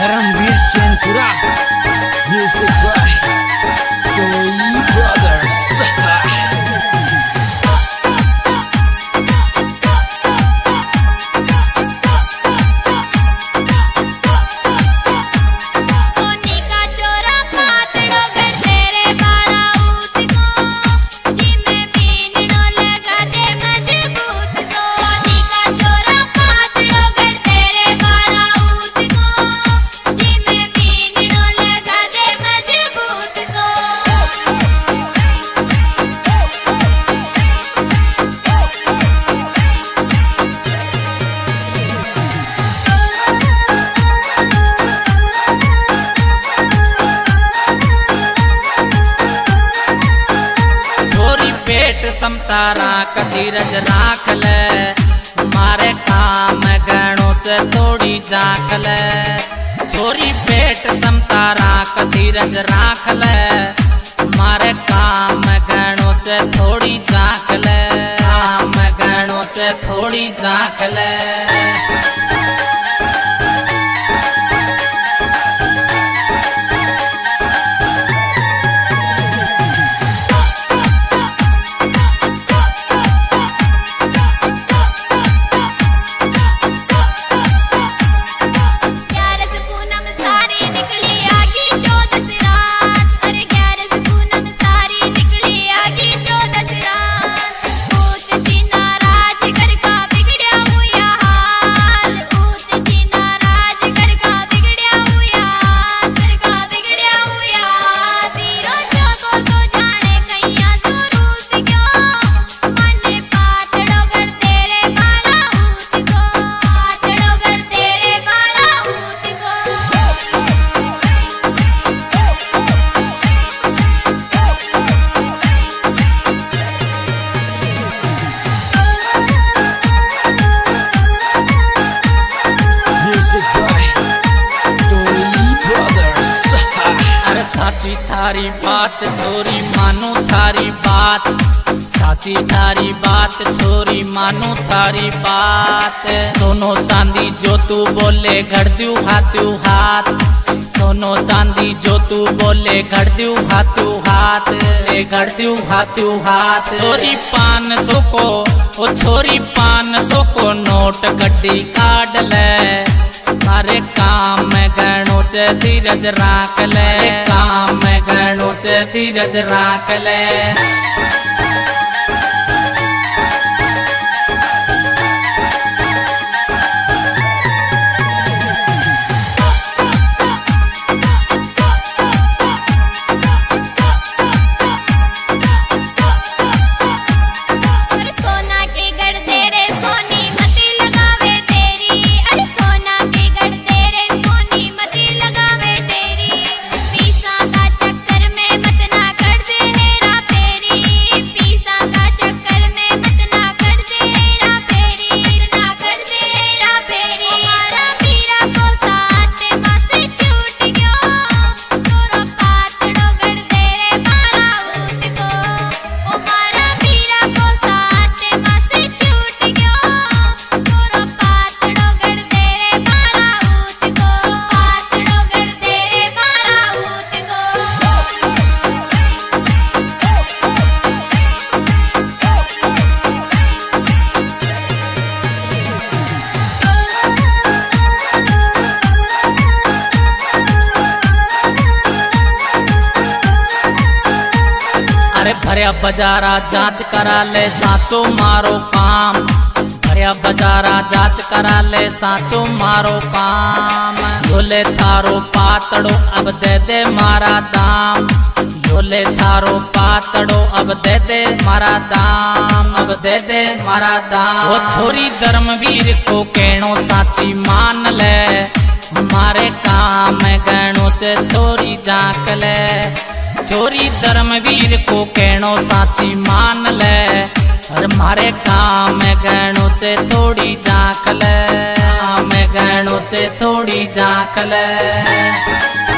Dharmveer Chainpura music by कोई brothers. समता राख धीरज राख ले, मारे काम गणों से थोड़ी झांक ले। छोरी पेट समता राख धीरज राख ले, मारे काम गणों से थोड़ी झांक ले, काम गणों से थोड़ी झांक ले। साची थारी बात छोरी मानो थारी बात, साची थारी बात छोरी मानो थारी बात। सोनो चांदी जो तू बोले घड़ द्यू हाथू हाथ, सोनो चांदी जो तू बोले घड़ द्यू हाथू हाथ, घड़ द्यू हाथू हाथ। छोरी 500 को ओ छोरी 500 को नोट गड्डी काट ले, मारे काम गणों से धीरज राख ले, काम गणों से धीरज राख ले। भरिया बजारा जांच करा ले साचो मारो काम, भरिया बजारा जांच करा ले साचो मारो काम। झोले थारो पातड़ो अब दे दे मारा दाम, झोले थारो पातड़ो अब दे दे मारा दाम, अब दे दे मारा दाम। वो छोरी धर्मवीर को कहनो साची मान ले, मारे काम गणों से थोड़ी झांक ले। छोरी धर्मवीर को कहनो साची मान ले, और मारे काम गणों से थोड़ी झांक ले, काम गणों से थोड़ी झांक ले।